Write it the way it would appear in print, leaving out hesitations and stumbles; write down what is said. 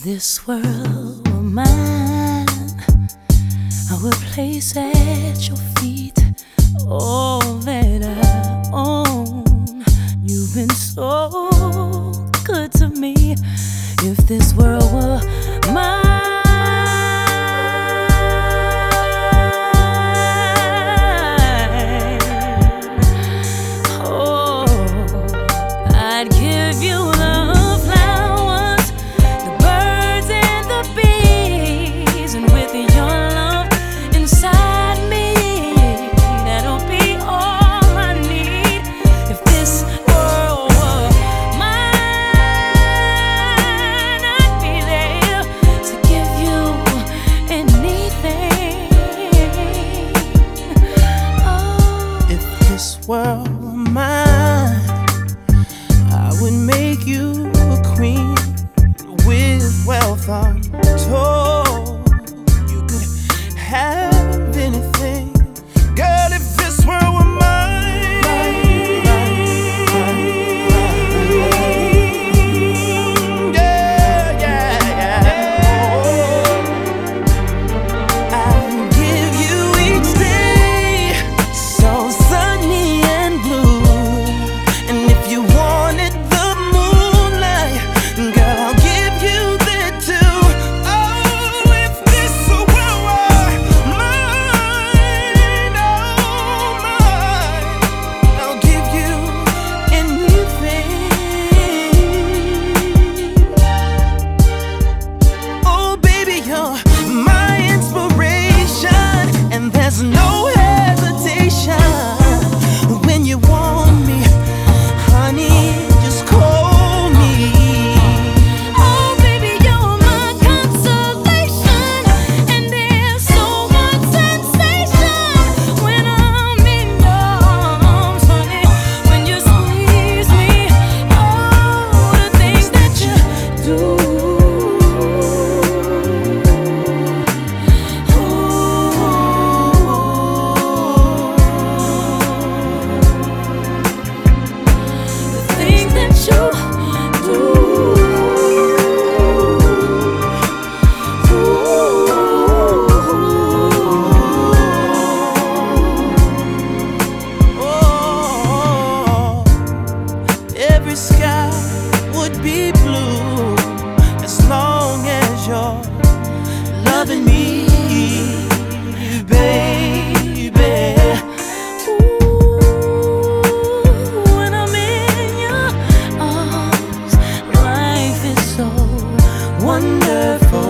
this world were mine, I would place at your feet all that I own. You've been so good to me. If this world were mine, oh, I'd give you the flowers, the birds and the bees, and with your love inside me, that'll be all I need. If this world were mine, I'd be there to give you anything. Oh. If this world were mine, I would make you a queen with wealth untold. You could have anything, girl, if this world were mine. Yeah, yeah, yeah. I would give you each day so sunny and blue. And if you wanted the moonlight, girl, I'll give you that too. Oh, if this world were mine, oh mine, I'll give you anything. Oh baby, you're my inspiration, and there's no hesitation when you want me, honey, just call me. Oh baby, you're my consolation, and there's so much sensation when I'm in your arms, honey, when you squeeze me. Oh, the things that you do. The things that you do. Oh, every sky would be blue as long as you're loving me, baby. Ooh, when I'm in your arms, life is so wonderful.